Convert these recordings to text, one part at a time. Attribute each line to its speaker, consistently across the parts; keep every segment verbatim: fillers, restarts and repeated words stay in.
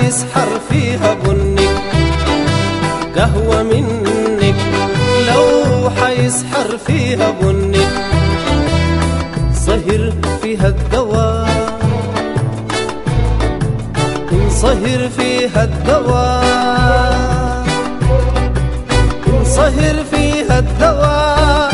Speaker 1: حيسحر فيها بنك قهوة منك، لو حيسحر فيها بنك صهر فيها الدواء، انصهر فيها الدواء، انصهر فيها الدواء.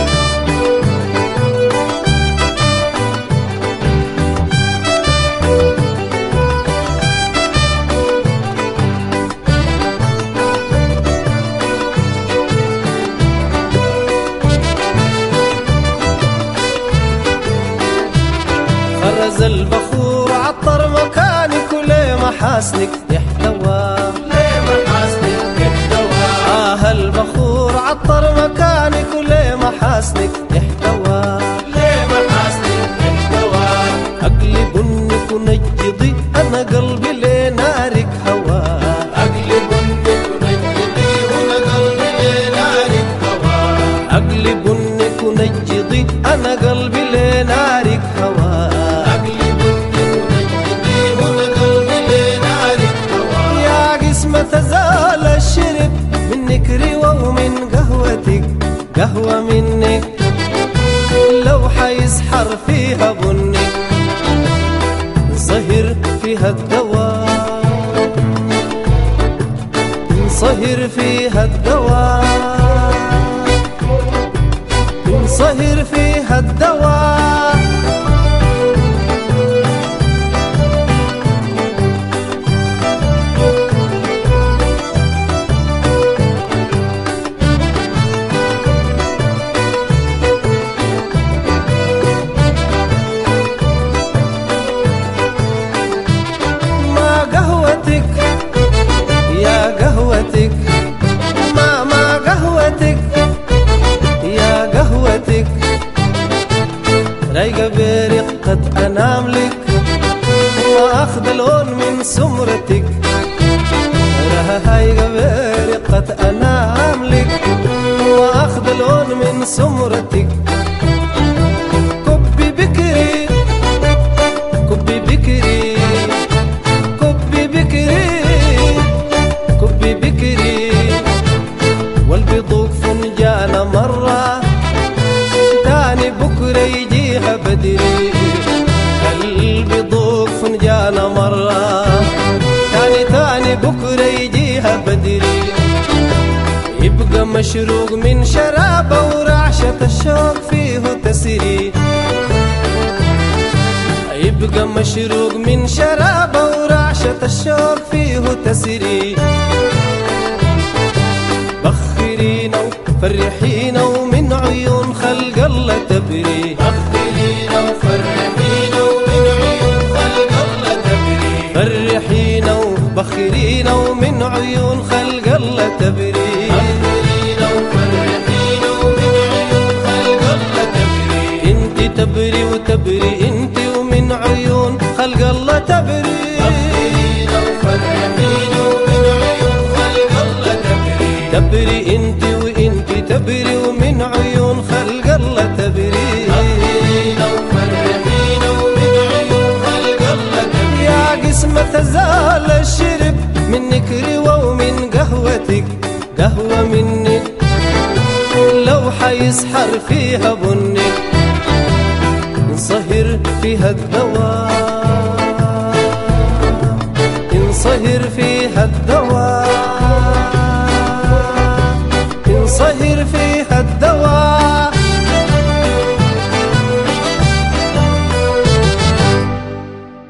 Speaker 1: فرز البخور عطر مكانك وليه محاسنك يحتوى،
Speaker 2: ليه محاسنك يحتوى.
Speaker 1: آه البخور عطر مكانك وليه محاسنك يحتوى،
Speaker 2: ليه محاسنك يحتوى.
Speaker 1: أقلب بنك ونجضي أنا قلبي لنارك هوى،
Speaker 2: أقلب بنك ونجضي وأنا قلبي لنارك هوى،
Speaker 1: أقلب بنك ونجضي أنا قلبي لنارك هوى، تزال الشرب منك روى ومن قهوتك قهوة منك، لو حيسحر فيها بنك انصهر فيها الدواء، انصهر فيها الدواء، انصهر فيها الدواء. يا قهوتك ما ما قهوتك يا قهوتك رايقة برقة أنام لك وأخذ لون من سمرتك، رايقة برقة أنام لك وأخذ لون من سمرتك. كبي بكري كبي بكري كبي بكري كبي بكري والبيضوك فنجان مرة تاني بكرة يجيها بدري، البيضوك فنجان مرة تاني تاني بكرة يجيها بدري، يبقى مشروق من شرابة ورعشة الشوق فيه تسري، يبقى مشروق من شرابة ورعشة الشوق فيه تسري. بخرينا وفرحينا ومن عيون خلق الله تبري،
Speaker 2: بخرينا وفرحينا ومن عيون خلق الله تبري،
Speaker 1: فرحينا وبخرينا ومن عيون خلق الله تبري،
Speaker 2: بخرينا وفرحينا ومن عيون خلق الله تبري.
Speaker 1: انت تبري وتبري انت ومن عيون خلق الله تبري،
Speaker 2: بخرينا وفرحينا ومن عيون خلق الله تبري،
Speaker 1: تبري انت وانت تبري ومن عيون خلق الله تبري،
Speaker 2: بخرينا وفرحينا ومن عيون خلق الله تبري.
Speaker 1: يا قسمة زال الشرب منك روى ومن قهوتك قهوة منك، لو حيسحر فيها بنك انصهر فيها الدواء، انصهر فيها الدواء.